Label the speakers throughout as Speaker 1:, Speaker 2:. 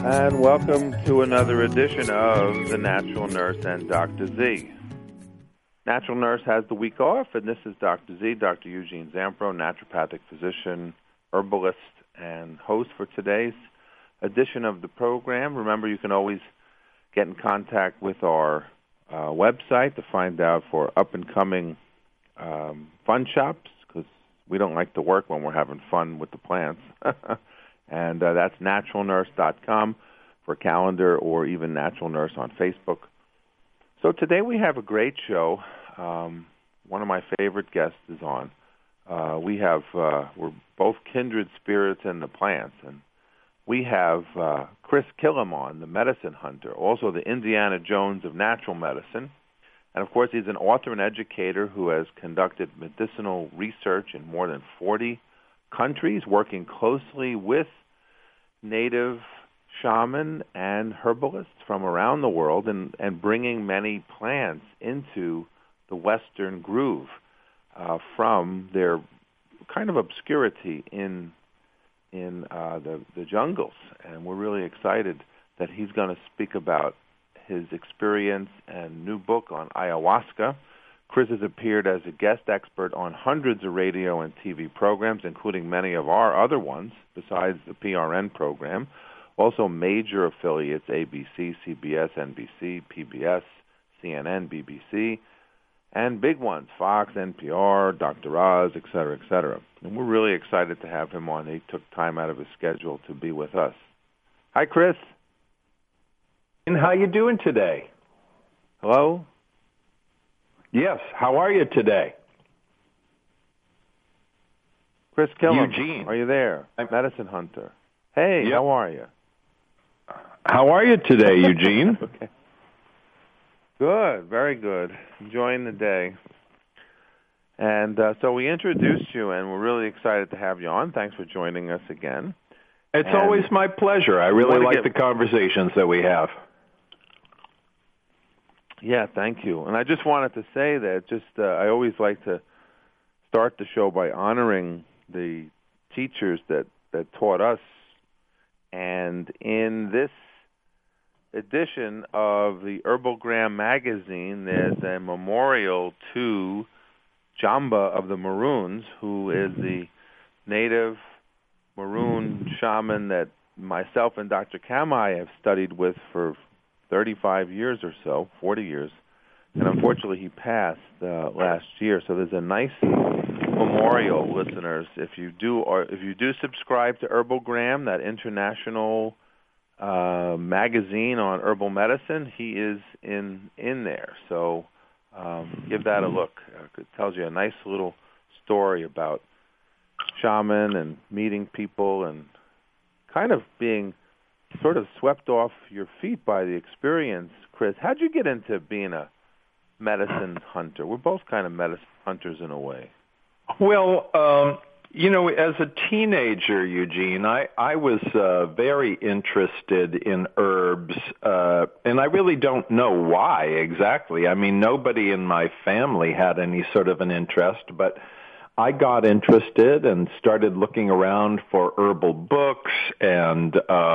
Speaker 1: And welcome to another edition of The Natural Nurse and Dr. Z. Natural Nurse has the week off, and this is Dr. Z, Dr. Eugene Zampro, naturopathic physician, herbalist, and host for today's edition of the program. Remember, you can always get in contact with our website to find out for up-and-coming fun shops, because we don't like to work when we're having fun with the plants. And that's naturalnurse.com for calendar, or even Natural Nurse on Facebook. So today we have a great show. One of my favorite guests is on. We're both kindred spirits in the plants, and we have Chris Kilham on, the medicine hunter, also the Indiana Jones of natural medicine. And of course, he's an author and educator who has conducted medicinal research in more than 40 countries, working closely with native shaman and herbalists from around the world, and bringing many plants into the Western groove from their kind of obscurity in the jungles. And we're really excited that he's going to speak about his experience and new book on ayahuasca. Chris has appeared as a guest expert on hundreds of radio and TV programs, including many of our other ones, besides the PRN program. Also major affiliates, ABC, CBS, NBC, PBS, CNN, BBC, and big ones, Fox, NPR, Dr. Oz, et cetera, et cetera. And we're really excited to have him on. He took time out of his schedule to be with us. Hi, Chris.
Speaker 2: And how you doing today?
Speaker 1: Hello?
Speaker 2: Yes, how are you today?
Speaker 1: Chris Kilham,
Speaker 2: Eugene.
Speaker 1: Are you there? Medicine hunter. Hey,
Speaker 2: Yep.
Speaker 1: How are you?
Speaker 2: How are you today, Eugene?
Speaker 1: Okay. Good, very good. Enjoying the day. And so we introduced you, and we're really excited to have you on. Thanks for joining us again.
Speaker 2: It's always my pleasure. I really like the conversations that we have.
Speaker 1: Yeah, thank you. And I just wanted to say that I always like to start the show by honoring the teachers that taught us. And in this edition of the Herbalgram magazine, there's a memorial to Jamba of the Maroons, who is the native Maroon shaman that myself and Dr. Kamai have studied with for 35 years or so, 40 years. And unfortunately, he passed last year. So there's a nice memorial, listeners. If you do subscribe to Herbalgram, that international magazine on herbal medicine, he is in there. So give that a look. It tells you a nice little story about shaman and meeting people and kind of being sort of swept off your feet by the experience. Chris, how'd you get into being a medicine hunter? We're both kind of medicine hunters in a way.
Speaker 2: Well, as a teenager, Eugene, I was very interested in herbs, and I really don't know why exactly. I mean, nobody in my family had any sort of an interest, but I got interested and started looking around for herbal books and,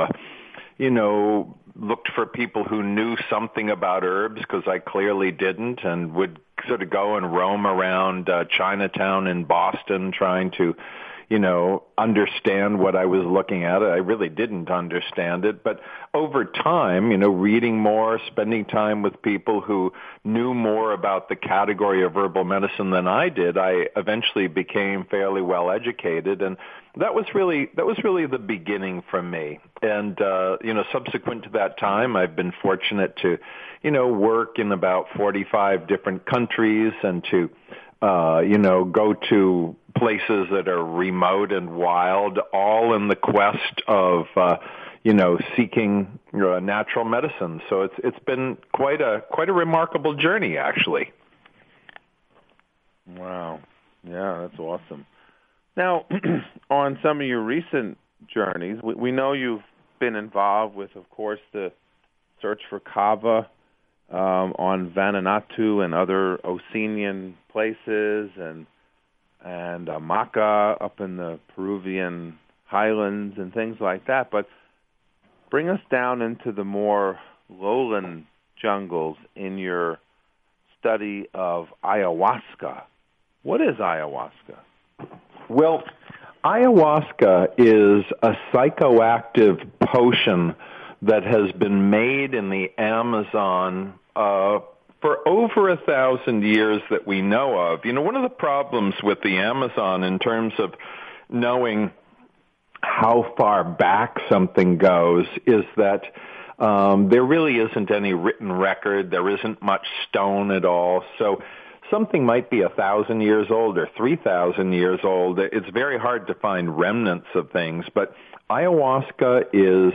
Speaker 2: looked for people who knew something about herbs, because I clearly didn't, and would sort of go and roam around Chinatown in Boston trying to, understand what I was looking at. I really didn't understand it. But over time, reading more, spending time with people who knew more about the category of herbal medicine than I did, I eventually became fairly well educated. And that was really the beginning for me. And, subsequent to that time, I've been fortunate to, work in about 45 different countries and to, go to places that are remote and wild, all in the quest of, seeking natural medicine. So it's been quite a remarkable journey, actually.
Speaker 1: Wow. Yeah, that's awesome. Now, on some of your recent journeys, we know you've been involved with, of course, the search for kava on Vanuatu and other Oceanian places, and maca up in the Peruvian highlands and things like that. But bring us down into the more lowland jungles in your study of ayahuasca. What is ayahuasca?
Speaker 2: Well, ayahuasca is a psychoactive potion that has been made in the Amazon for over 1,000 years that we know of. You know, one of the problems with the Amazon in terms of knowing how far back something goes is that there really isn't any written record. There isn't much stone at all. So something might be 1,000 years old or 3,000 years old. It's very hard to find remnants of things. But ayahuasca is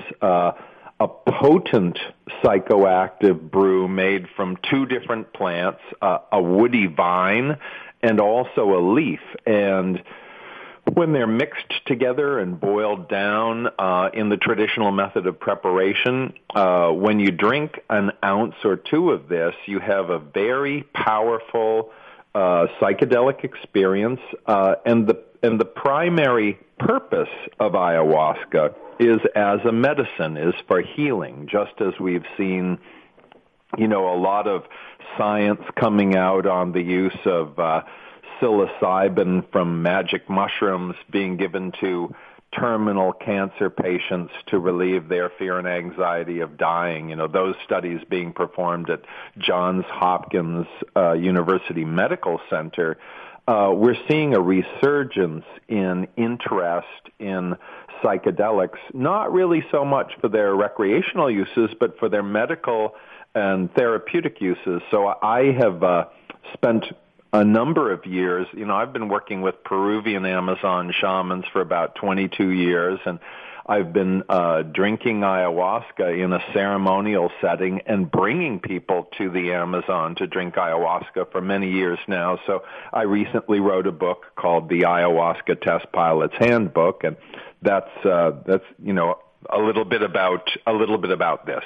Speaker 2: a potent psychoactive brew made from two different plants, a woody vine and also a leaf. And when they're mixed together and boiled down in the traditional method of preparation, when you drink an ounce or two of this, you have a very powerful psychedelic experience. And the primary purpose of ayahuasca is as a medicine, is for healing, just as we've seen, you know, a lot of science coming out on the use of psilocybin from magic mushrooms being given to terminal cancer patients to relieve their fear and anxiety of dying. You know, those studies being performed at Johns Hopkins University Medical Center. We're seeing a resurgence in interest in psychedelics, not really so much for their recreational uses, but for their medical and therapeutic uses. So I have spent a number of years, you know, I've been working with Peruvian Amazon shamans for about 22 years, and I've been drinking ayahuasca in a ceremonial setting and bringing people to the Amazon to drink ayahuasca for many years now. So I recently wrote a book called The Ayahuasca Test Pilot's Handbook, and that's you know, a little bit about this.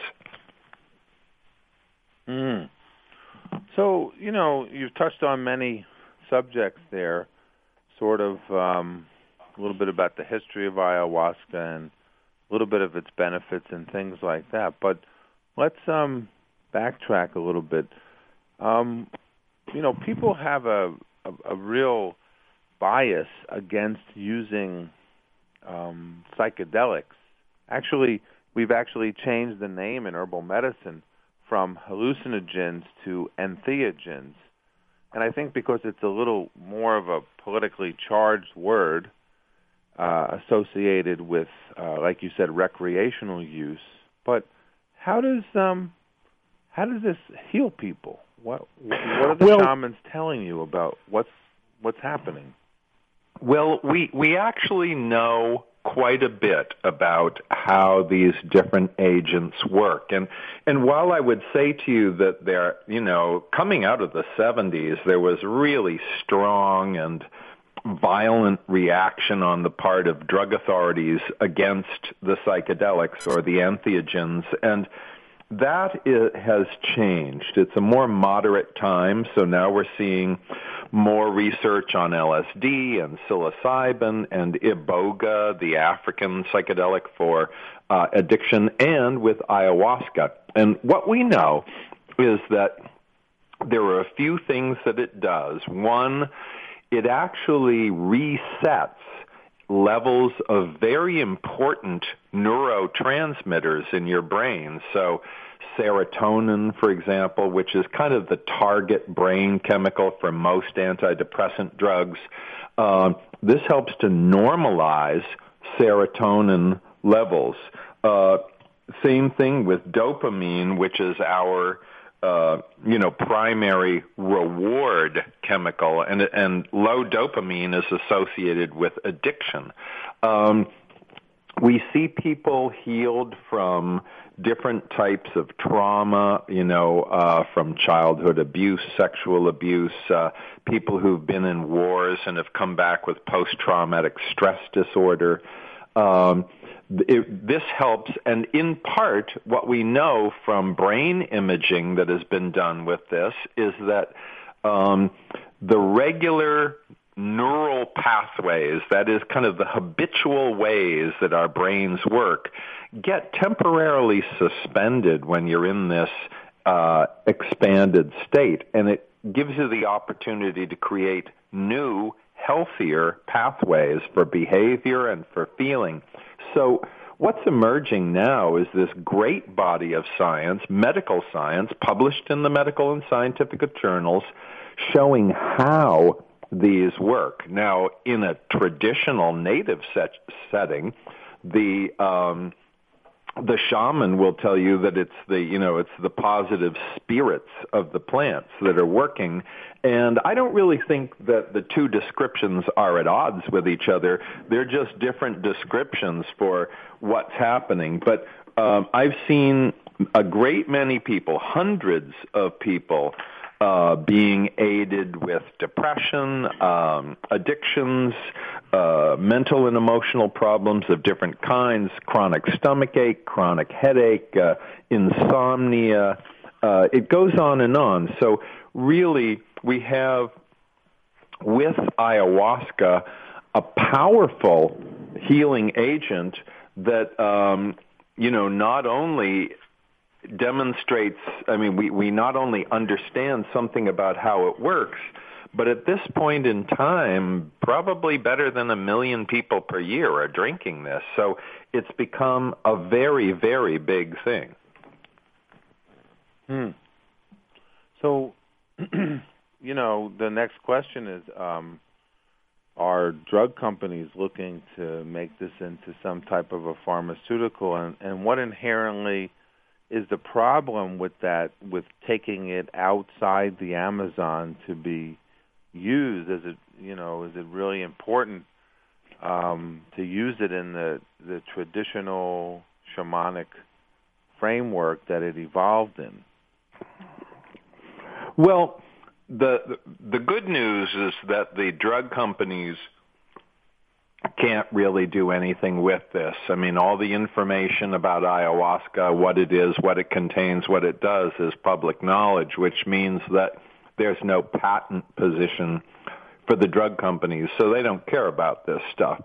Speaker 1: Mm. So, you know, you've touched on many subjects there, sort of a little bit about the history of ayahuasca and a little bit of its benefits and things like that. But let's backtrack a little bit. You know, people have a real bias against using psychedelics. Actually, we've actually changed the name in herbal medicine from hallucinogens to entheogens. And I think because it's a little more of a politically charged word associated with, like you said, recreational use. But how does this heal people? What are the shamans telling you about what's happening?
Speaker 2: Well, we actually know quite a bit about how these different agents work. And while I would say to you that they're, you know, coming out of the 70s, there was really strong and violent reaction on the part of drug authorities against the psychedelics or the entheogens, and that has changed. It's a more moderate time, so now we're seeing more research on LSD and psilocybin and iboga, the African psychedelic for addiction, and with ayahuasca. And what we know is that there are a few things that it does. One, it actually resets levels of very important neurotransmitters in your brain. So serotonin, for example, which is kind of the target brain chemical for most antidepressant drugs, this helps to normalize serotonin levels. Same thing with dopamine, which is our primary reward chemical, and low dopamine is associated with addiction. We see people healed from different types of trauma, from childhood abuse, sexual abuse, people who've been in wars and have come back with post-traumatic stress disorder. This helps, and in part, what we know from brain imaging that has been done with this is that the regular neural pathways, that is kind of the habitual ways that our brains work, get temporarily suspended when you're in this expanded state. And it gives you the opportunity to create new, healthier pathways for behavior and for feeling. So what's emerging now is this great body of science, medical science, published in the medical and scientific journals, showing how these work. Now, in a traditional native setting, the shaman will tell you that it's the positive spirits of the plants that are working, and I don't really think that the two descriptions are at odds with each other. They're just different descriptions for what's happening. But I've seen a great many people, hundreds of people, being aided with depression, addictions, mental and emotional problems of different kinds, chronic stomachache, chronic headache, insomnia. It goes on and on. So really, we have, with ayahuasca, a powerful healing agent that, not only demonstrates, we not only understand something about how it works, but at this point in time, probably better than 1 million people per year are drinking this. So it's become a very, very big thing.
Speaker 1: So, the next question is, are drug companies looking to make this into some type of a pharmaceutical? And what inherently is the problem with that, with taking it outside the Amazon to be used? Is it really important to use it in the traditional shamanic framework that it evolved in?
Speaker 2: Well, the good news is that the drug companies can't really do anything with this. All the information about ayahuasca, what it is, what it contains, what it does, is public knowledge, which means that there's no patent position for the drug companies, so they don't care about this stuff.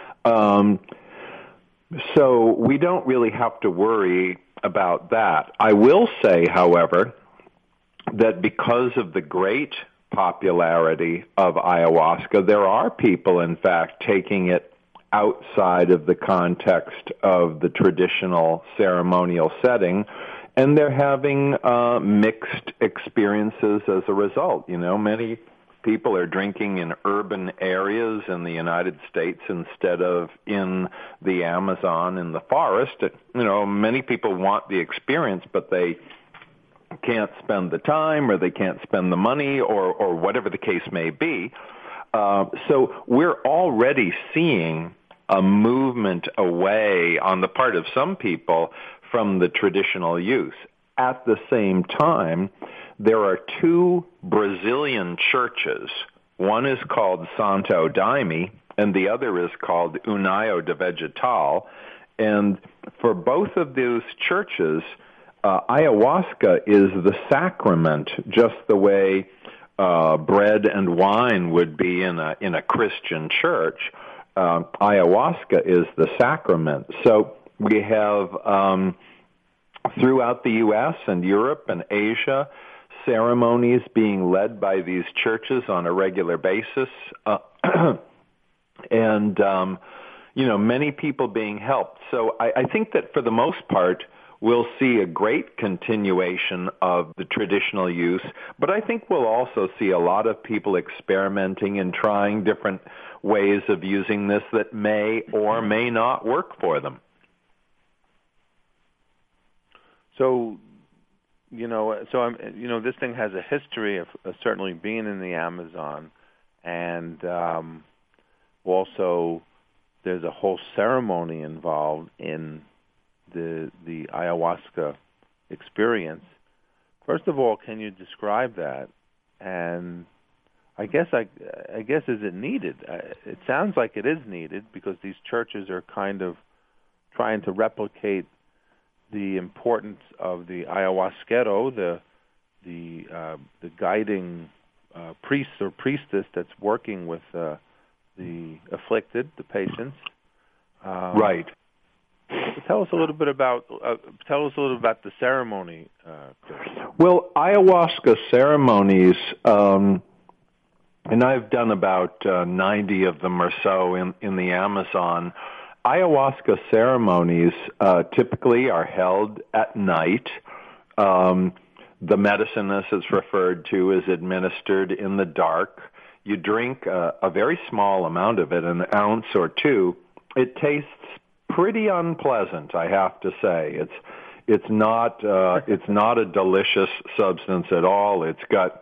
Speaker 2: So we don't really have to worry about that. I will say, however, that because of the great popularity of ayahuasca, there are people, in fact, taking it outside of the context of the traditional ceremonial setting, and they're having mixed experiences as a result. Many people are drinking in urban areas in the United States instead of in the Amazon, in the forest. Many people want the experience, but they can't spend the time, or they can't spend the money, or whatever the case may be. So we're already seeing a movement away on the part of some people from the traditional use. At the same time, there are 2 Brazilian churches. One is called Santo Daime, and the other is called União de Vegetal. And for both of those churches, ayahuasca is the sacrament, just the way bread and wine would be in a Christian church. Ayahuasca is the sacrament. So we have throughout the U.S. and Europe and Asia ceremonies being led by these churches on a regular basis, and many people being helped. So I think that for the most part, we'll see a great continuation of the traditional use, but I think we'll also see a lot of people experimenting and trying different ways of using this that may or may not work for them. So, this thing has a history of certainly being in the Amazon, and also there's a whole ceremony involved in the ayahuasca experience. First of all, can you describe that? And I guess is it needed? It sounds like it is needed, because these churches are kind of trying to replicate the importance of the ayahuasquero, the guiding
Speaker 1: priest or priestess that's working with the afflicted, the patients.
Speaker 2: Right.
Speaker 1: Tell us a little bit about the ceremony, Chris.
Speaker 2: Well, ayahuasca ceremonies, and I've done about 90 of them or so in the Amazon. Ayahuasca ceremonies typically are held at night. The medicine, as it's referred to, is administered in the dark. You drink a very small amount of it, an ounce or two. It tastes pretty unpleasant, I have to say. It's not a delicious substance at all. It's got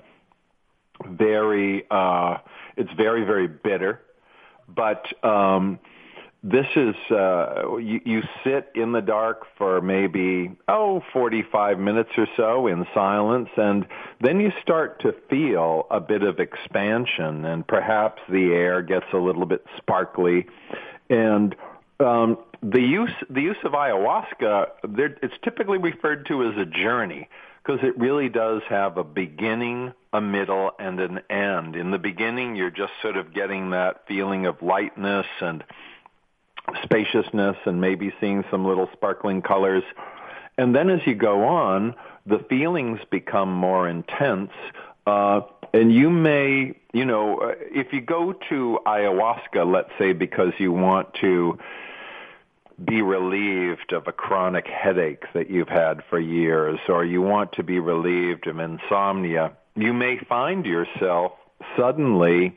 Speaker 2: it's very, very bitter. But this is you sit in the dark for maybe 45 minutes or so in silence, and then you start to feel a bit of expansion, and perhaps the air gets a little bit sparkly. And the use of ayahuasca, it's typically referred to as a journey, because it really does have a beginning, a middle, and an end. In the beginning, you're just sort of getting that feeling of lightness and spaciousness and maybe seeing some little sparkling colors. And then as you go on, the feelings become more intense. And you may, if you go to ayahuasca, let's say because you want to be relieved of a chronic headache that you've had for years, or you want to be relieved of insomnia, you may find yourself suddenly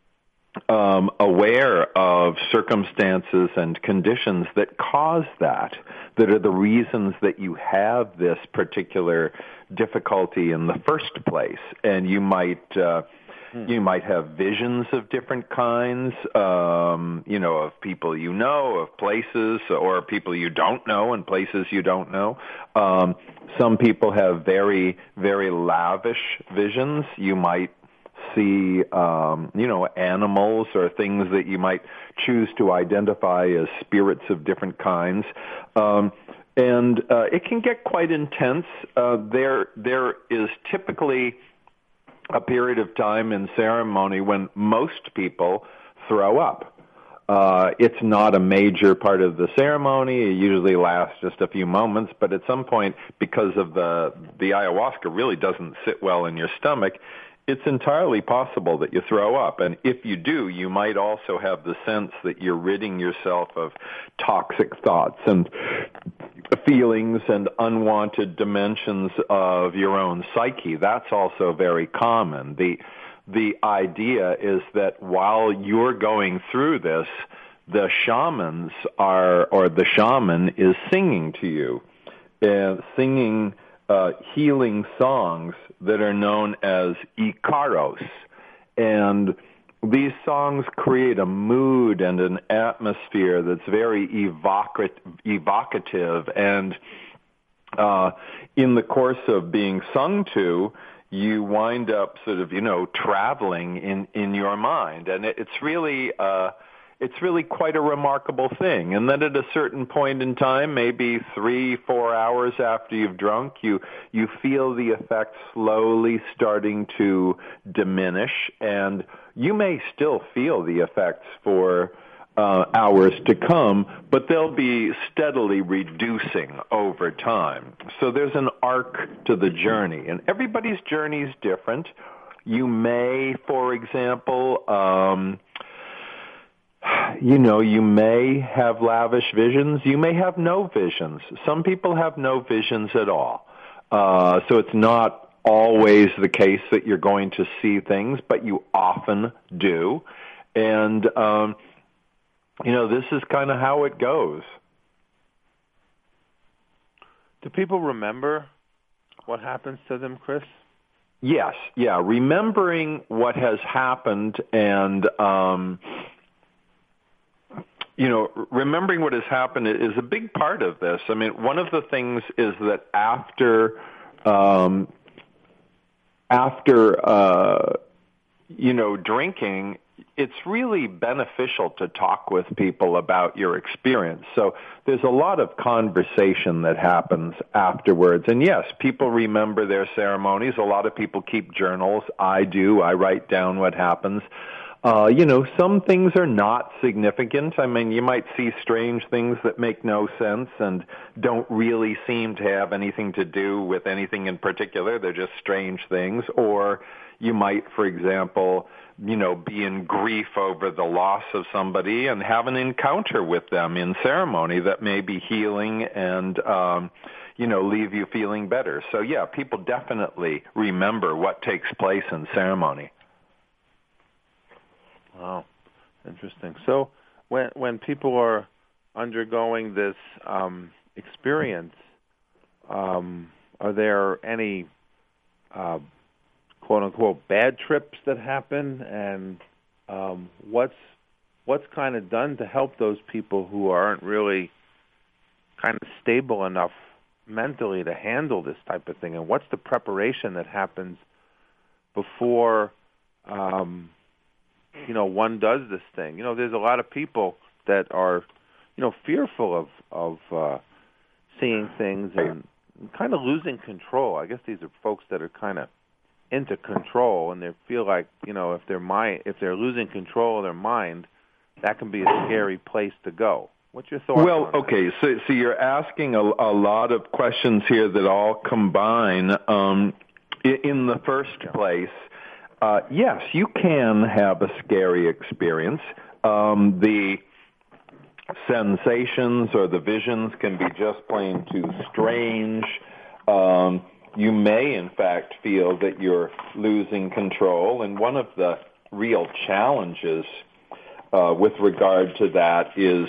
Speaker 2: aware of circumstances and conditions that cause that are the reasons that you have this particular difficulty in the first place. And you might have visions of different kinds, of people you know, of places, or people you don't know and places you don't know. Some people have very, very lavish visions. You might see, animals or things that you might choose to identify as spirits of different kinds. And it can get quite intense. There is typically a period of time in ceremony when most people throw up. It's not a major part of the ceremony. It usually lasts just a few moments, but at some point, because of the ayahuasca really doesn't sit well in your stomach, it's entirely possible that you throw up. And if you do, you might also have the sense that you're ridding yourself of toxic thoughts and feelings and unwanted dimensions of your own psyche. That's also very common. The idea is that while you're going through this, the shaman is singing to you, singing healing songs that are known as Icaros. And these songs create a mood and an atmosphere that's very evocative. And in the course of being sung to, you wind up sort of, traveling in your mind. And it's really quite a remarkable thing. And then at a certain point in time, maybe 3-4 hours after you've drunk, you feel the effects slowly starting to diminish, and you may still feel the effects for hours to come, but they'll be steadily reducing over time. So there's an arc to the journey, and everybody's journey is different. You may, for example, you may have lavish visions. You may have no visions. Some people have no visions at all. So it's not always the case that you're going to see things, but you often do. And, this is kind of how it goes.
Speaker 1: Do people remember what happens to them, Chris?
Speaker 2: Yes. Yeah. Remembering what has happened and, remembering what has happened is a big part of this. I mean, one of the things is that after drinking, it's really beneficial to talk with people about your experience. So there's a lot of conversation that happens afterwards. And yes, people remember their ceremonies. A lot of people keep journals. I do. I write down what happens. Some things are not significant. I mean, you might see strange things that make no sense and don't really seem to have anything to do with anything in particular. They're just strange things. Or you might, for example, be in grief over the loss of somebody and have an encounter with them in ceremony that may be healing and, leave you feeling better. So, yeah, people definitely remember what takes place in ceremony.
Speaker 1: Wow, interesting. So when people are undergoing this experience, are there any quote-unquote bad trips that happen, and what's kind of done to help those people who aren't really kind of stable enough mentally to handle this type of thing, and what's the preparation that happens before one does this thing? There's a lot of people that are fearful of seeing things and kind of losing control. I guess these are folks that are kind of into control, and they feel like if they're losing control of their mind, that can be a scary place to go. What's your thoughts?
Speaker 2: Well,
Speaker 1: on
Speaker 2: okay,
Speaker 1: that?
Speaker 2: so you're asking a lot of questions here that all combine. In the first place, yes, you can have a scary experience. The sensations or the visions can be just plain too strange. You may, in fact, feel that you're losing control. And one of the real challenges with regard to that is,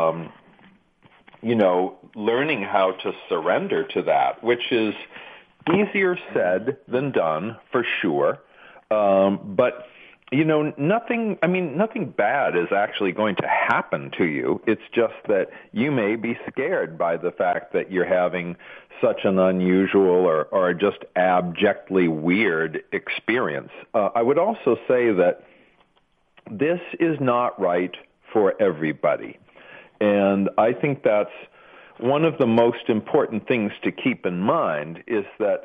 Speaker 2: learning how to surrender to that, which is easier said than done, for sure. But nothing bad is actually going to happen to you. It's just that you may be scared by the fact that you're having such an unusual or just abjectly weird experience. I would also say that this is not right for everybody. And I think that's one of the most important things to keep in mind is that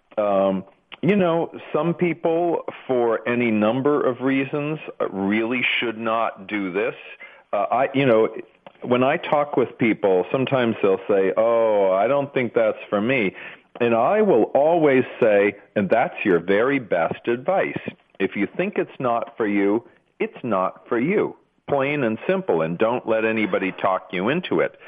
Speaker 2: some people, for any number of reasons, really should not do this. When I talk with people, sometimes they'll say, "Oh, I don't think that's for me." And I will always say, and that's your very best advice. If you think it's not for you, it's not for you. Plain and simple, and don't let anybody talk you into it.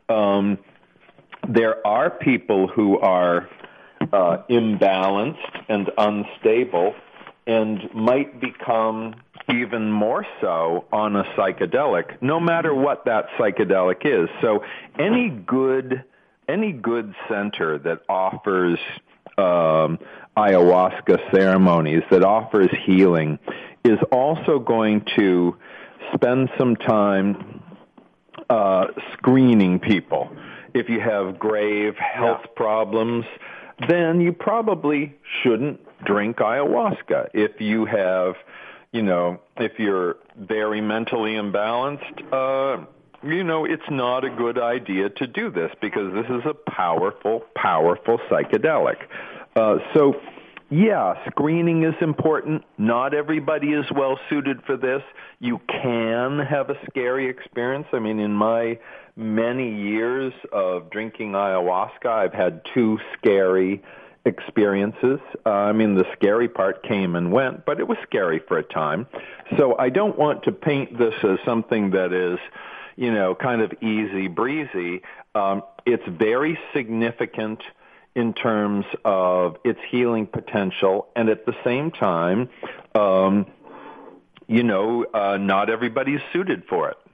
Speaker 2: There are people who are imbalanced and unstable and might become even more so on a psychedelic, no matter what that psychedelic is. So any good center that offers ayahuasca ceremonies, that offers healing, is also going to spend some time screening people. If you have grave health problems, then you probably shouldn't drink ayahuasca. If you have, if you're very mentally imbalanced, it's not a good idea to do this because this is a powerful, powerful psychedelic. So, screening is important. Not everybody is well suited for this. You can have a scary experience. I mean, in my many years of drinking ayahuasca, I've had 2 scary experiences. The scary part came and went, but it was scary for a time. So I don't want to paint this as something that is, kind of easy breezy. It's very significant in terms of its healing potential, and at the same time, not everybody's suited for it.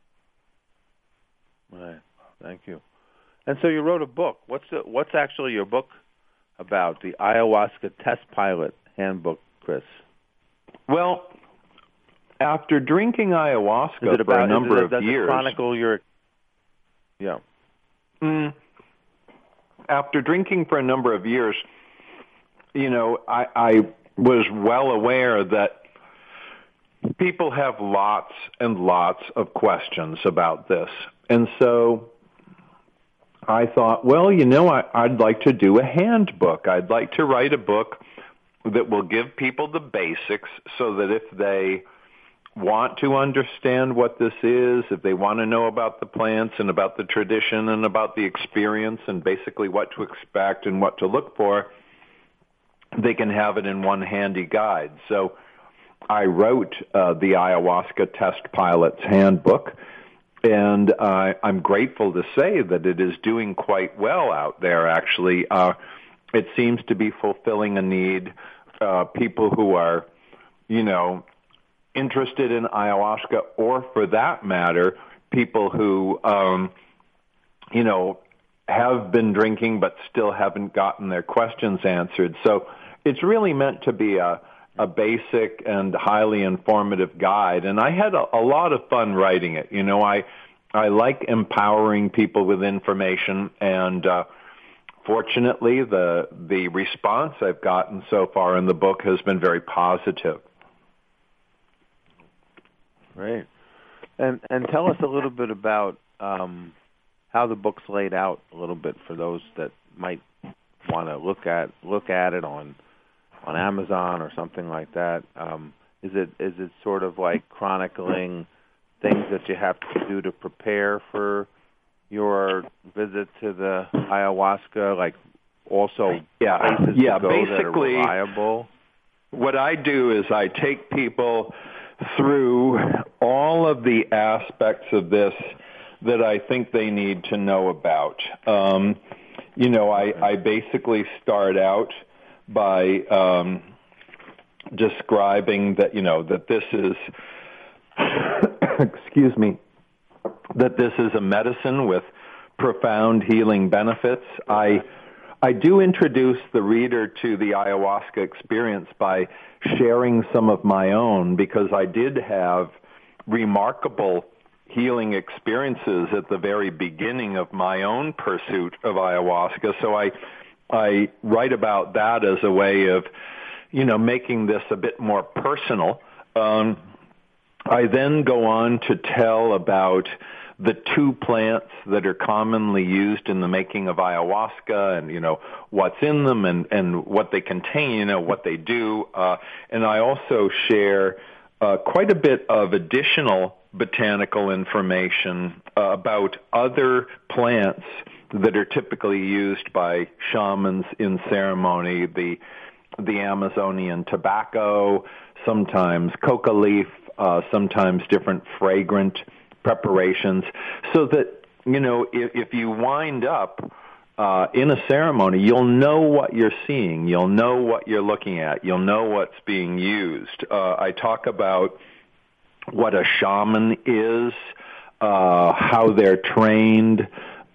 Speaker 1: Right. Thank you. And so you wrote a book. What's actually your book about? The Ayahuasca Test Pilot Handbook, Chris.
Speaker 2: Well, after drinking ayahuasca for a number of years,
Speaker 1: chronicle your. Yeah.
Speaker 2: After drinking for a number of years, I was well aware that people have lots and lots of questions about this. And so I thought, well, I'd like to do a handbook. I'd like to write a book that will give people the basics so that if they want to understand what this is, if they want to know about the plants and about the tradition and about the experience and basically what to expect and what to look for, they can have it in one handy guide. So I wrote the Ayahuasca Test Pilot's Handbook, and I'm grateful to say that it is doing quite well out there, actually. It seems to be fulfilling a need. People who are, interested in ayahuasca, or for that matter, people who, have been drinking but still haven't gotten their questions answered. So it's really meant to be a basic and highly informative guide. And I had a lot of fun writing it. I like empowering people with information, and fortunately, the response I've gotten so far in the book has been very positive.
Speaker 1: Great. And tell us a little bit about how the book's laid out a little bit for those that might want to look at it on Amazon or something like that. Is it sort of like chronicling things that you have to do to prepare for your visit to the ayahuasca, like also places to go that are reliable?
Speaker 2: What I do is I take people through all of the aspects of this that I think they need to know about. I basically start out by describing that, that this is, excuse me, that this is a medicine with profound healing benefits. I do introduce the reader to the ayahuasca experience by sharing some of my own, because I did have remarkable healing experiences at the very beginning of my own pursuit of ayahuasca. So I write about that as a way of, making this a bit more personal. I then go on to tell about the two plants that are commonly used in the making of ayahuasca, and what's in them and what they contain, what they do. And I also share quite a bit of additional botanical information about other plants that are typically used by shamans in ceremony, the Amazonian tobacco, sometimes coca leaf, sometimes different fragrant preparations, so that, if you wind up in a ceremony, you'll know what you're seeing, you'll know what you're looking at, you'll know what's being used. I talk about what a shaman is, how they're trained,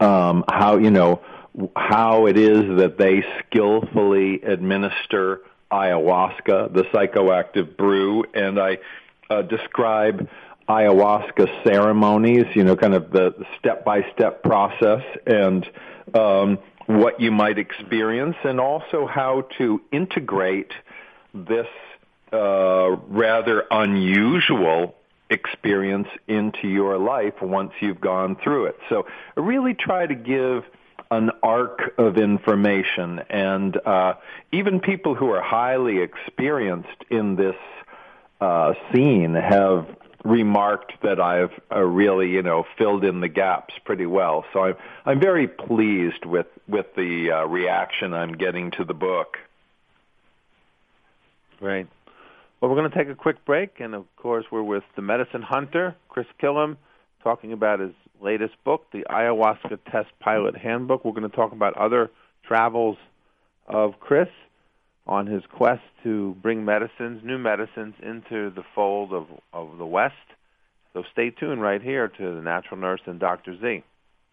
Speaker 2: how it is that they skillfully administer ayahuasca, the psychoactive brew, and I describe ayahuasca ceremonies, kind of the step-by-step process, and what you might experience, and also how to integrate this rather unusual experience into your life once you've gone through it. So I really try to give an arc of information, and even people who are highly experienced in this scene have remarked that I've really, filled in the gaps pretty well. So I'm very pleased with the reaction I'm getting to the book.
Speaker 1: Great. Well, we're going to take a quick break, and of course we're with the medicine hunter, Chris Killam, talking about his latest book, the Ayahuasca Test Pilot Handbook. We're going to talk about other travels of Chris on his quest to bring new medicines into the fold of the West. So stay tuned right here to The Natural Nurse and Dr. Z.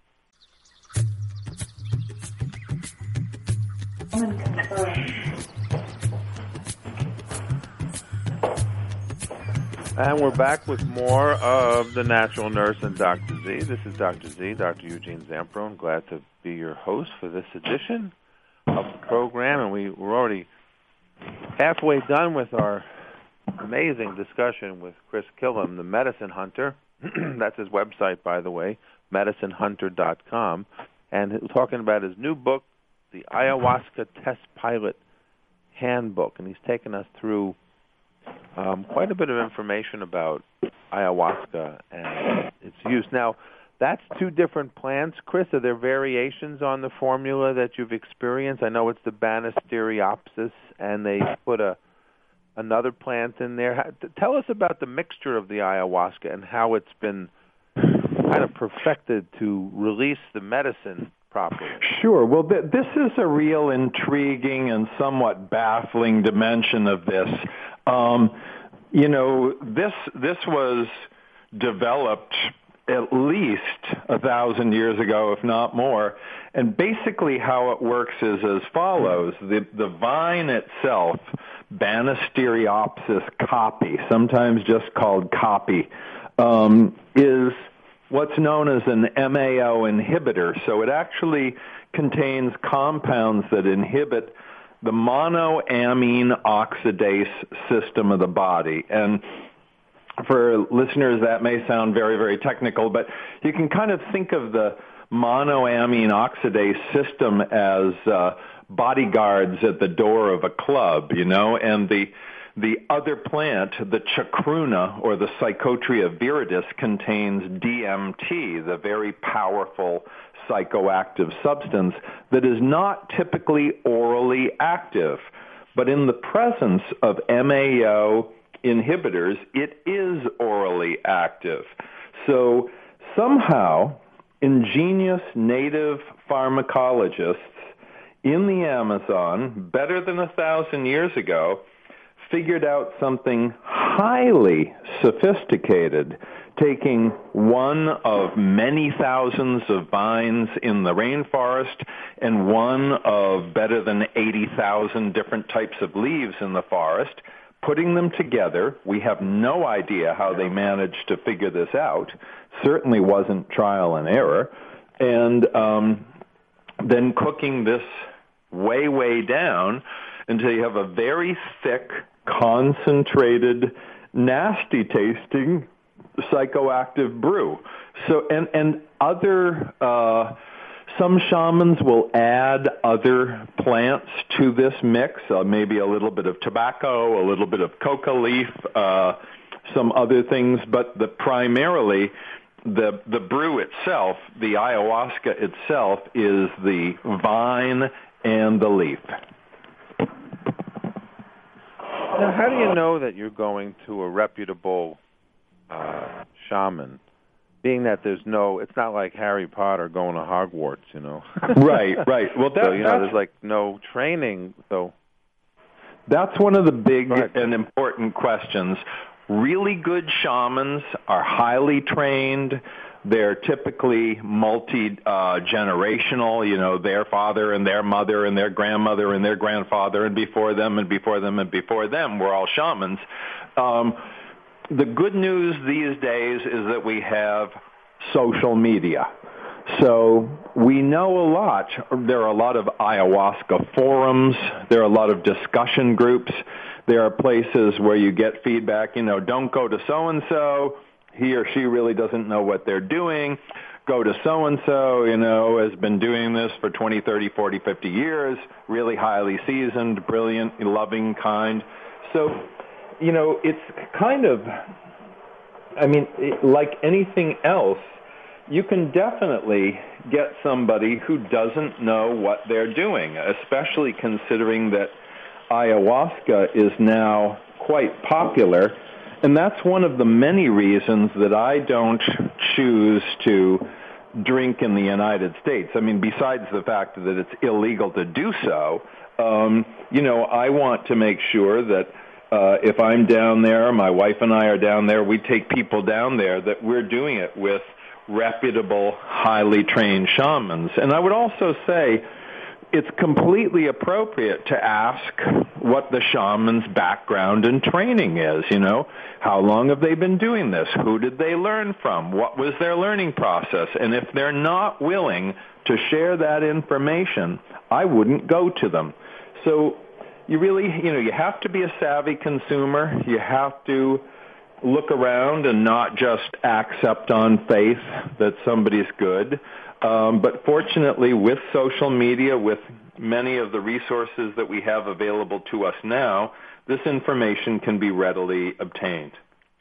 Speaker 1: And we're back with more of The Natural Nurse and Dr. Z. This is Dr. Z, Dr. Eugene Zampro. I'm glad to be your host for this edition of the program. And we're already halfway done with our amazing discussion with Chris Kilham, the medicine hunter. That's his website, by the way, medicinehunter.com. And he's talking about his new book, The Ayahuasca Test Pilot Handbook. And he's taken us through quite a bit of information about ayahuasca and its use. Now, that's two different plants. Chris, are there variations on the formula that you've experienced? I know it's the Banisteriopsis, and they put another plant in there. Tell us about the mixture of the ayahuasca and how it's been kind of perfected to release the medicine properly.
Speaker 2: Sure. Well, this is a real intriguing and somewhat baffling dimension of this. This was developed at least 1,000 years ago, if not more. And basically how it works is as follows. The vine itself, Banisteriopsis caapi, sometimes just called caapi, is what's known as an MAO inhibitor. So it actually contains compounds that inhibit the monoamine oxidase system of the body. And for listeners, that may sound very, very technical, but you can kind of think of the monoamine oxidase system as bodyguards at the door of a club, and the other plant, the chacruna, or the Psychotria viridis, contains DMT, the very powerful psychoactive substance that is not typically orally active. But in the presence of MAO inhibitors, it is orally active. So somehow, ingenious native pharmacologists in the Amazon, better than 1,000 years ago, figured out something highly sophisticated, taking one of many thousands of vines in the rainforest and one of better than 80,000 different types of leaves in the forest, putting them together. We have no idea how they managed to figure this out. Certainly wasn't trial and error. And then cooking this way, way down until you have a very thick, concentrated, nasty-tasting psychoactive brew. So, and other, some shamans will add other plants to this mix, maybe a little bit of tobacco, a little bit of coca leaf, some other things, but primarily the brew itself, the ayahuasca itself, is the vine and the leaf.
Speaker 1: Now, how do you know that you're going to a reputable shaman, being that it's not like Harry Potter going to Hogwarts,
Speaker 2: Right. Well,
Speaker 1: so, there's like no training, so.
Speaker 2: That's one of the big and important questions. Really good shamans are highly trained. They're typically multi-generational, their father and their mother and their grandmother and their grandfather and before them and before them and before them were all shamans. The good news these days is that we have social media. So we know a lot. There are a lot of ayahuasca forums. There are a lot of discussion groups. There are places where you get feedback, don't go to so-and-so. He or she really doesn't know what they're doing. Go to so-and-so, has been doing this for 20, 30, 40, 50 years, really highly seasoned, brilliant, loving, kind. So, it's kind of, like anything else, you can definitely get somebody who doesn't know what they're doing, especially considering that ayahuasca is now quite popular. And that's one of the many reasons that I don't choose to drink in the United States. Besides the fact that it's illegal to do so, I want to make sure that if I'm down there, my wife and I are down there, we take people down there, that we're doing it with reputable, highly trained shamans. And I would also say it's completely appropriate to ask what the shaman's background and training is, How long have they been doing this? Who did they learn from? What was their learning process? And if they're not willing to share that information, I wouldn't go to them. So, you really, you have to be a savvy consumer. You have to look around and not just accept on faith that somebody's good. But fortunately, with social media, with many of the resources that we have available to us now, this information can be readily obtained.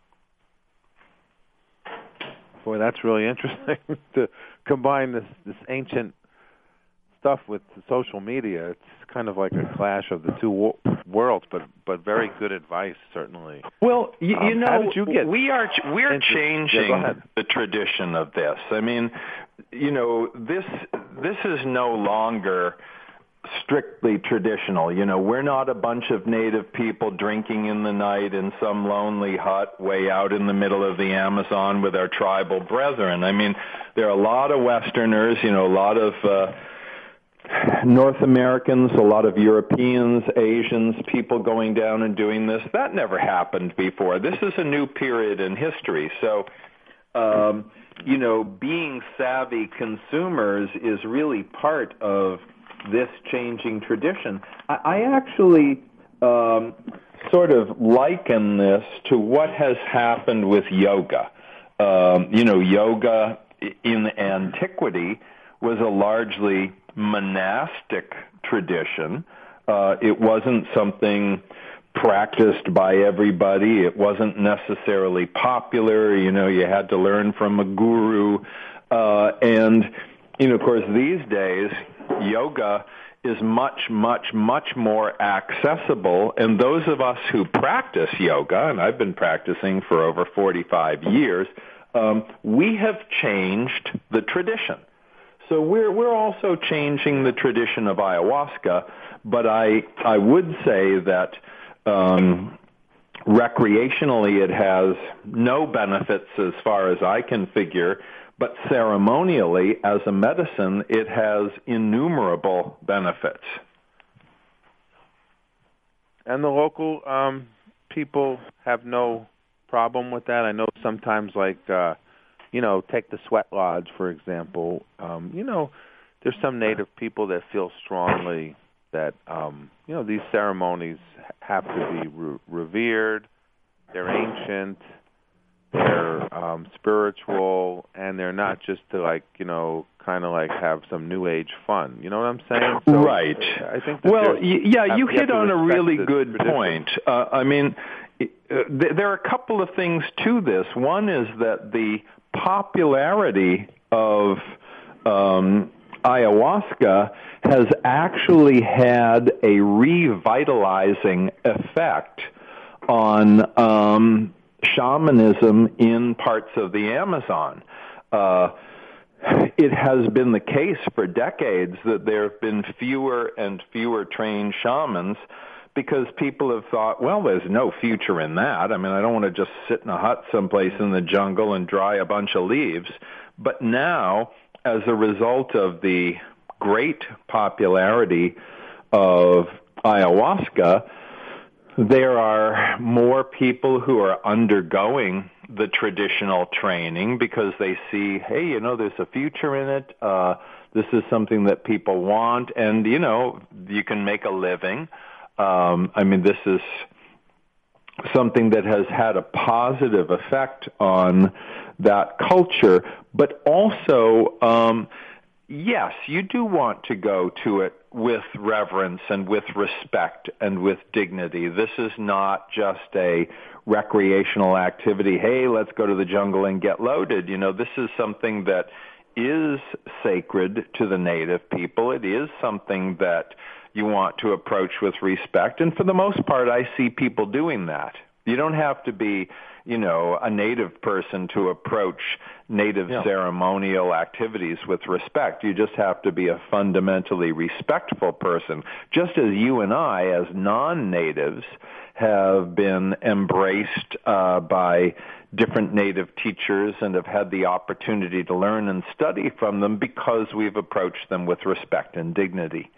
Speaker 1: Boy, that's really interesting to combine this ancient stuff with social media. It's kind of like a clash of the two worlds, but very good advice, certainly.
Speaker 2: Well, you know,
Speaker 1: how did you get
Speaker 2: we're changing the tradition of this. I mean, this is no longer strictly traditional. We're not a bunch of native people drinking in the night in some lonely hut way out in the middle of the Amazon with our tribal brethren. I mean, there are a lot of Westerners, a lot of North Americans, a lot of Europeans, Asians, people going down and doing this. That never happened before. This is a new period in history. So, being savvy consumers is really part of this changing tradition. I actually sort of liken this to what has happened with yoga. Yoga in antiquity was a largely monastic tradition. It wasn't something practiced by everybody. It wasn't necessarily popular. You had to learn from a guru. And of course, these days, yoga is much, much, much more accessible. And those of us who practice yoga, and I've been practicing for over 45 years, we have changed the tradition. So we're also changing the tradition of ayahuasca, but I would say that recreationally it has no benefits as far as I can figure, but ceremonially as a medicine it has innumerable benefits.
Speaker 1: And the local people have no problem with that. I know sometimes take the Sweat Lodge, for example. There's some native people that feel strongly that, these ceremonies have to be revered. They're ancient, they're spiritual, and they're not just to, kind of have some New Age fun. You know what I'm saying? So
Speaker 2: right.
Speaker 1: I think that
Speaker 2: you hit on a really good
Speaker 1: tradition.
Speaker 2: point. There are a couple of things to this. One is that the popularity of ayahuasca has actually had a revitalizing effect on shamanism in parts of the Amazon. It has been the case for decades that there have been fewer and fewer trained shamans because people have thought, well, there's no future in that. I mean, I don't want to just sit in a hut someplace in the jungle and dry a bunch of leaves. But now, as a result of the great popularity of ayahuasca, there are more people who are undergoing the traditional training because they see, hey, there's a future in it. This is something that people want, and, you can make a living. This is something that has had a positive effect on that culture. But also, yes, you do want to go to it with reverence and with respect and with dignity. This is not just a recreational activity. Hey, let's go to the jungle and get loaded. This is something that is sacred to the native people. It is something that you want to approach with respect. And for the most part, I see people doing that. You don't have to be, a native person to approach native ceremonial activities with respect. You just have to be a fundamentally respectful person, just as you and I, as non-natives, have been embraced by different native teachers and have had the opportunity to learn and study from them because we've approached them with respect and dignity.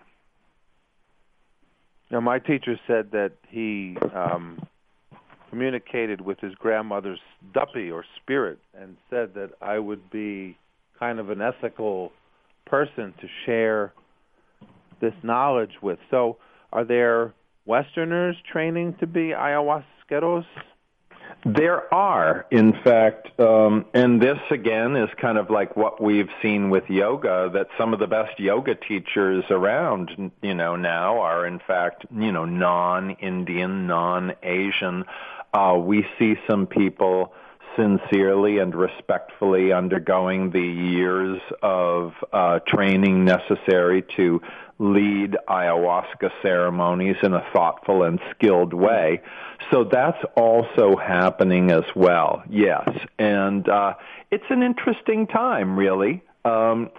Speaker 1: Now, my teacher said that he communicated with his grandmother's duppy or spirit and said that I would be kind of an ethical person to share this knowledge with. So are there Westerners training to be ayahuasqueros?
Speaker 2: There are, in fact, and this again is kind of like what we've seen with yoga, that some of the best yoga teachers around, now are in fact, non-Indian, non-Asian. We see some people sincerely and respectfully undergoing the years of training necessary to lead ayahuasca ceremonies in a thoughtful and skilled way. So that's also happening as well, yes. And it's an interesting time, really. I'm,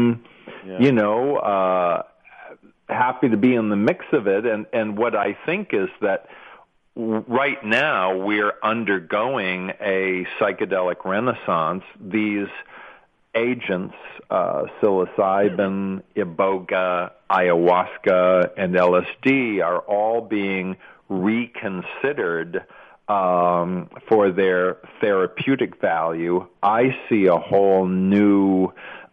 Speaker 2: happy to be in the mix of it. And what I think is that right now we're undergoing a psychedelic renaissance. These agents, psilocybin, iboga, ayahuasca, and LSD are all being reconsidered for their therapeutic value. I see a whole new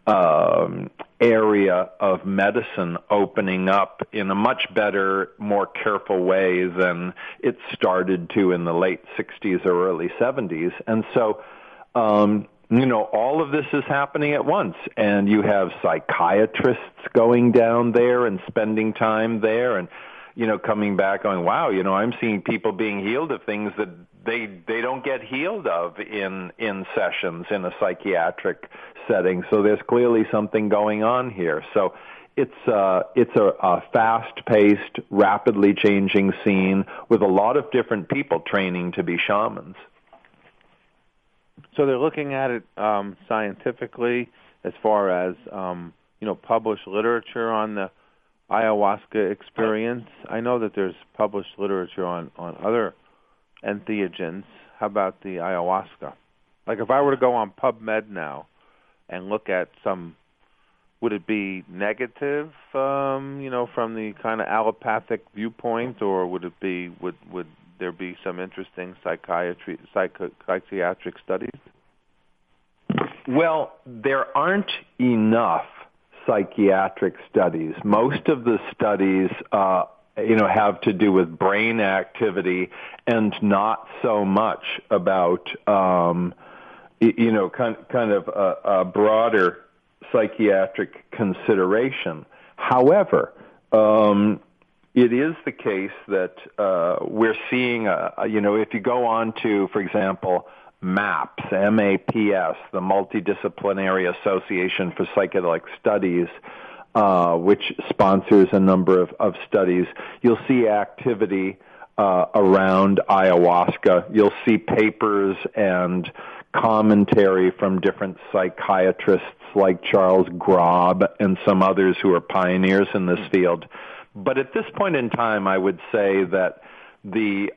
Speaker 2: area of medicine opening up in a much better, more careful way than it started to in the late 60s or early 70s. And so, all of this is happening at once, and you have psychiatrists going down there and spending time there and, coming back going, wow, I'm seeing people being healed of things that they don't get healed of in sessions in a psychiatric setting. So there's clearly something going on here. So it's a fast-paced, rapidly changing scene with a lot of different people training to be shamans.
Speaker 1: So they're looking at it scientifically as far as, published literature on the ayahuasca experience. I know that there's published literature on other entheogens. How about the ayahuasca? Like if I were to go on PubMed now and look at would it be negative, from the kind of allopathic viewpoint, or would there be some interesting psychiatric studies?
Speaker 2: Well, there aren't enough psychiatric studies. Most of the studies, have to do with brain activity and not so much about, kind of a broader psychiatric consideration. However, it is the case that we're seeing, if you go on to, for example, MAPS, M-A-P-S, the Multidisciplinary Association for Psychedelic Studies, which sponsors a number of studies, you'll see activity around ayahuasca. You'll see papers and commentary from different psychiatrists like Charles Grob and some others who are pioneers in this field. But at this point in time, I would say that the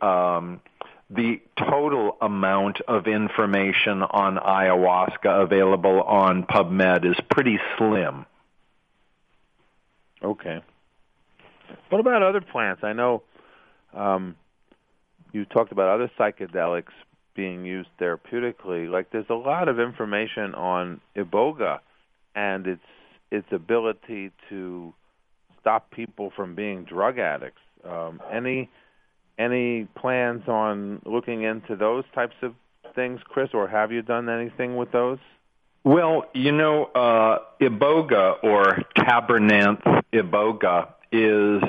Speaker 2: total amount of information on ayahuasca available on PubMed is pretty slim.
Speaker 1: Okay. What about other plants? I know you talked about other psychedelics being used therapeutically. Like there's a lot of information on iboga and its ability to stop people from being drug addicts. Any plans on looking into those types of things, Chris, or have you done anything with those?
Speaker 2: Well, iboga or Tabernanthe iboga is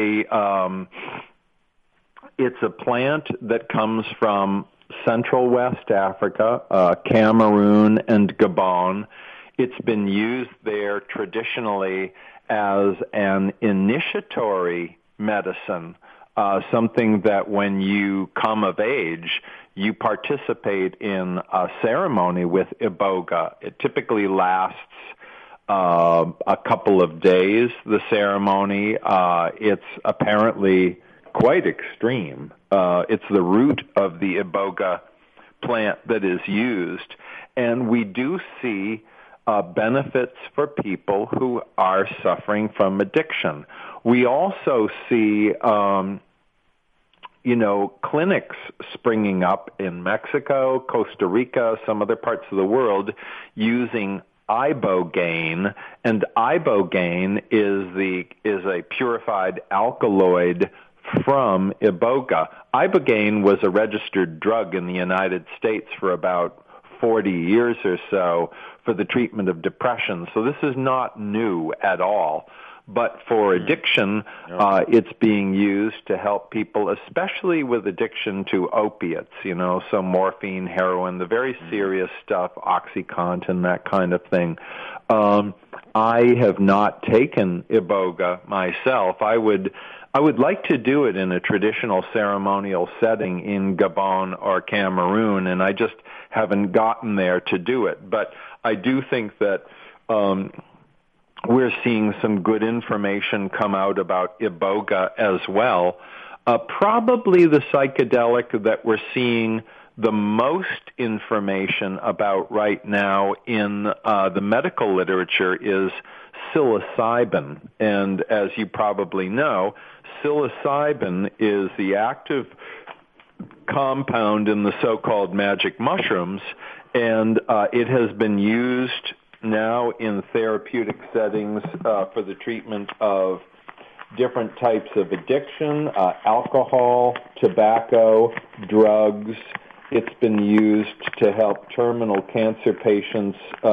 Speaker 2: it's a plant that comes from Central West Africa, Cameroon and Gabon. It's been used there traditionally as an initiatory medicine, something that when you come of age, you participate in a ceremony with iboga. It typically lasts a couple of days, the ceremony. It's apparently quite extreme. It's the root of the iboga plant that is used. And we do see benefits for people who are suffering from addiction. We also see clinics springing up in Mexico, Costa Rica, some other parts of the world using ibogaine, and ibogaine is a purified alkaloid from iboga. Ibogaine was a registered drug in the United States for about 40 years or so for the treatment of depression. So this is not new at all. But for addiction, it's being used to help people, especially with addiction to opiates, so morphine, heroin, the very serious stuff, OxyContin, that kind of thing. I have not taken iboga myself. I would like to do it in a traditional ceremonial setting in Gabon or Cameroon, and I just haven't gotten there to do it. But I do think that we're seeing some good information come out about iboga as well. Probably the psychedelic that we're seeing the most information about right now in the medical literature is psilocybin. And as you probably know, psilocybin is the active compound in the so-called magic mushrooms, and it has been used now in therapeutic settings for the treatment of different types of addiction, alcohol, tobacco, drugs. It's been used to help terminal cancer patients,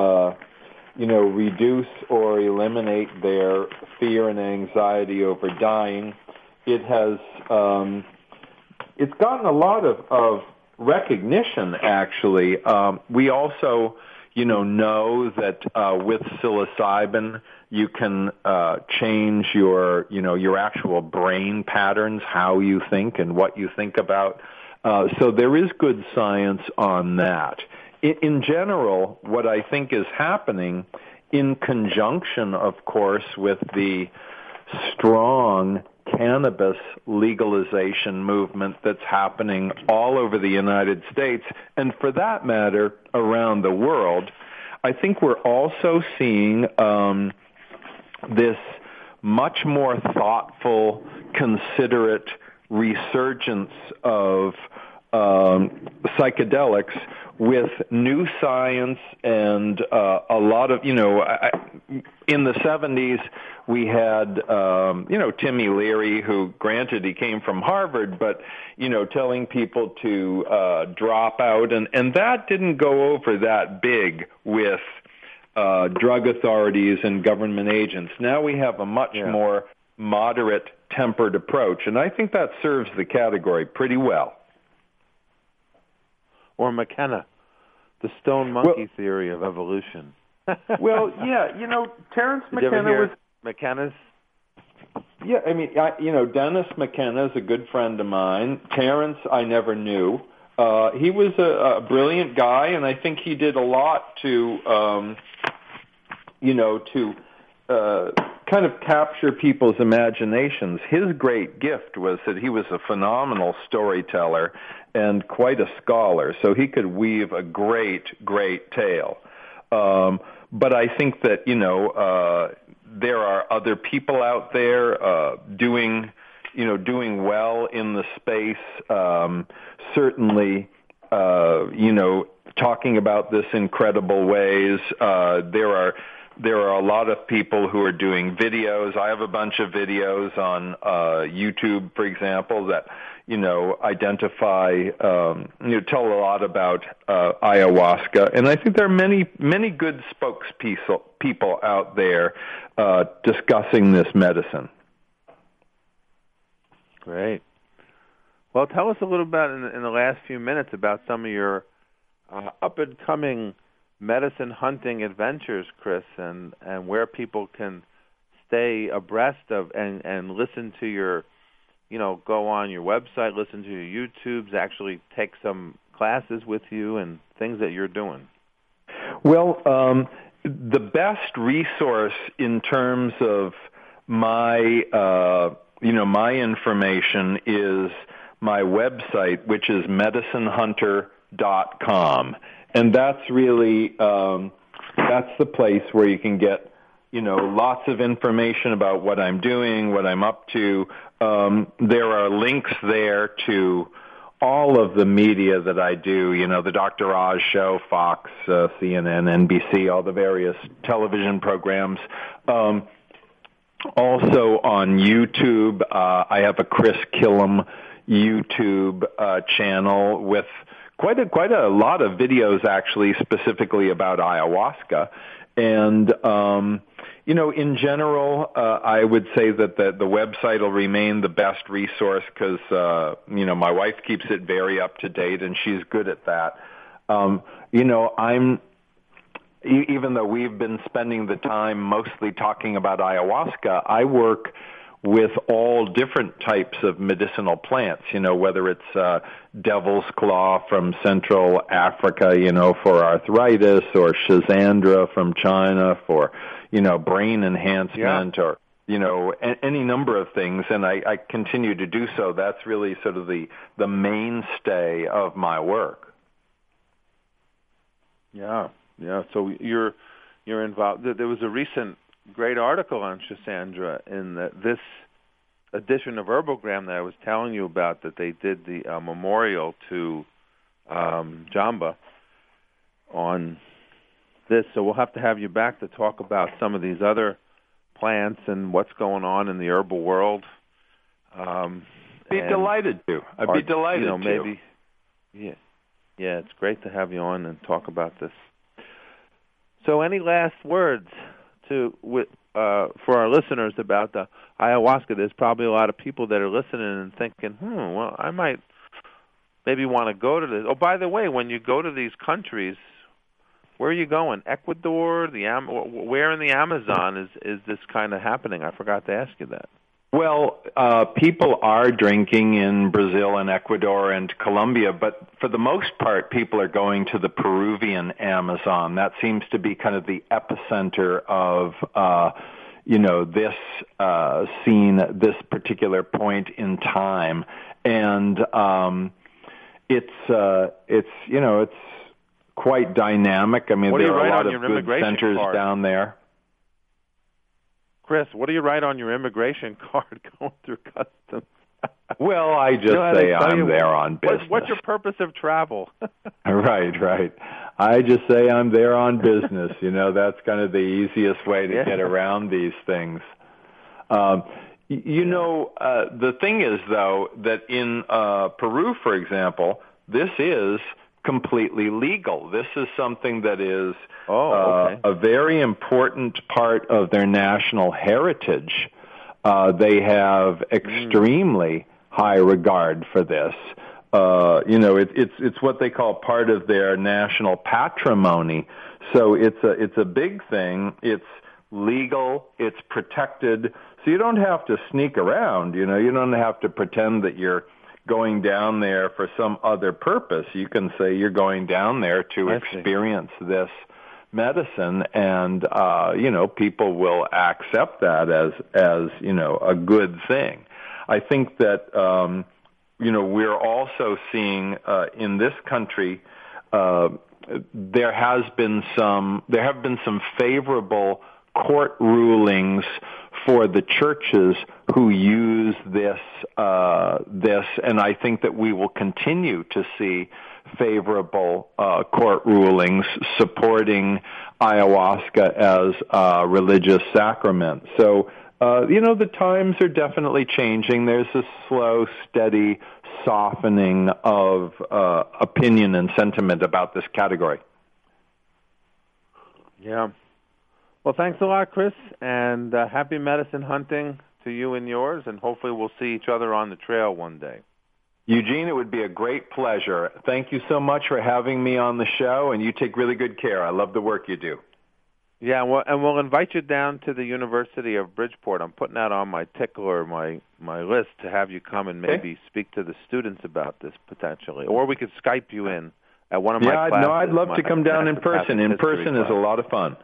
Speaker 2: reduce or eliminate their fear and anxiety over dying. It has, it's gotten a lot of recognition, actually. We also know that with psilocybin, you can change your actual brain patterns, how you think and what you think about. So there is good science on that. In general, what I think is happening, in conjunction, of course, with the strong cannabis legalization movement that's happening all over the United States, and for that matter, around the world, I think we're also seeing this much more thoughtful, considerate resurgence of psychedelics with new science and a lot of, in the 70s, we had, Timmy Leary, who, granted, he came from Harvard, but, telling people to drop out, and that didn't go over that big with drug authorities and government agents. Now we have a much more moderate, tempered approach, and I think that serves the category pretty well.
Speaker 1: Or McKenna, the stone monkey theory of evolution.
Speaker 2: Well, yeah, Terence McKenna was...
Speaker 1: McKenna's?
Speaker 2: Yeah, Dennis McKenna is a good friend of mine. Terence, I never knew. He was a brilliant guy, and I think he did a lot to, kind of capture people's imaginations. His great gift was that he was a phenomenal storyteller and quite a scholar, so he could weave a great, great tale. But I think that, there are other people out there doing well in the space, certainly, talking about this in credible ways. There are a lot of people who are doing videos. I have a bunch of videos on YouTube, for example, that identify, tell a lot about ayahuasca. And I think there are many, many good spokespeople out there discussing this medicine.
Speaker 1: Great. Well, tell us a little about, in the last few minutes, about some of your up-and-coming medicine hunting adventures, Chris, and where people can stay abreast of and listen to your, go on your website, listen to your YouTubes, actually take some classes with you and things that you're doing.
Speaker 2: Well, the best resource in terms of my, my information is my website, which is medicinehunter.com. And that's really, that's the place where you can get, lots of information about what I'm doing, what I'm up to. There are links there to all of the media that I do, the Dr. Oz Show, Fox, CNN, NBC, all the various television programs. Also on YouTube, I have a Chris Killam YouTube channel with quite a lot of videos actually specifically about ayahuasca. And in general, I would say that the website will remain the best resource because my wife keeps it very up to date and she's good at that. Even though we've been spending the time mostly talking about ayahuasca, I work with all different types of medicinal plants, whether it's devil's claw from Central Africa, for arthritis, or schizandra from China for, brain enhancement, or, any number of things, and I continue to do so. That's really sort of the mainstay of my work.
Speaker 1: Yeah. So you're involved. There was a recent great article on Schizandra in this edition of Herbalgram that I was telling you about, that they did the memorial to Jamba on this. So we'll have to have you back to talk about some of these other plants and what's going on in the herbal world.
Speaker 2: Be delighted to. I'd be delighted to.
Speaker 1: Maybe. Yeah, it's great to have you on and talk about this. So any last words for our listeners about the ayahuasca? There's probably a lot of people that are listening and thinking, well, I might maybe want to go to this. Oh, by the way, when you go to these countries, where are you going? Ecuador, where in the Amazon is this kind of happening? I forgot to ask you that.
Speaker 2: Well, people are drinking in Brazil and Ecuador and Colombia, but for the most part, people are going to the Peruvian Amazon. That seems to be kind of the epicenter of, this scene, this particular point in time. And it's quite dynamic. I mean, there are a lot of good centers down there.
Speaker 1: Chris, what do you write on your immigration card going through customs?
Speaker 2: Well, I just say I'm there on business.
Speaker 1: What's your purpose of travel?
Speaker 2: Right. I just say I'm there on business. That's kind of the easiest way to get around these things. The thing is, though, that in Peru, for example, this is completely legal. This is something that is a very important part of their national heritage. They have extremely high regard for this. It's what they call part of their national patrimony. So it's a big thing. It's legal. It's protected. So you don't have to sneak around. You don't have to pretend that you're going down there for some other purpose. You can say you're going down there to experience this medicine, and people will accept that as a good thing. I think that we're also seeing in this country there have been some favorable court rulings for the churches who use this, and I think that we will continue to see favorable court rulings supporting ayahuasca as a religious sacrament. So, the times are definitely changing. There's a slow, steady softening of opinion and sentiment about this category.
Speaker 1: Yeah. Well, thanks a lot, Chris, and happy medicine hunting to you and yours, and hopefully we'll see each other on the trail one day.
Speaker 2: Eugene, it would be a great pleasure. Thank you so much for having me on the show, and you take really good care. I love the work you do.
Speaker 1: Yeah, and we'll invite you down to the University of Bridgeport. I'm putting that on my tickler, my list, to have you come and maybe speak to the students about this potentially. Or we could Skype you in at one of my classes.
Speaker 2: No, I'd love to come down in person. In person is a lot of fun.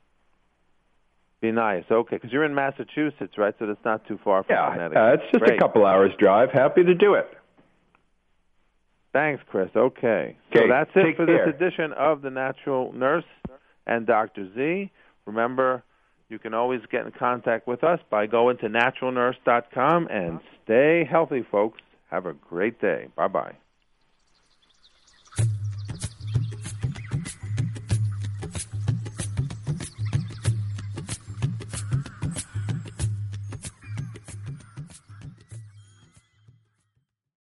Speaker 1: Be nice. Okay, because you're in Massachusetts, right? So that's not too far from Connecticut.
Speaker 2: Yeah, it's just a couple hours drive. Happy to do it.
Speaker 1: Thanks, Chris. Okay. So that's it for this edition of The Natural Nurse and Dr. Z. Remember, you can always get in contact with us by going to naturalnurse.com, and stay healthy, folks. Have a great day. Bye-bye.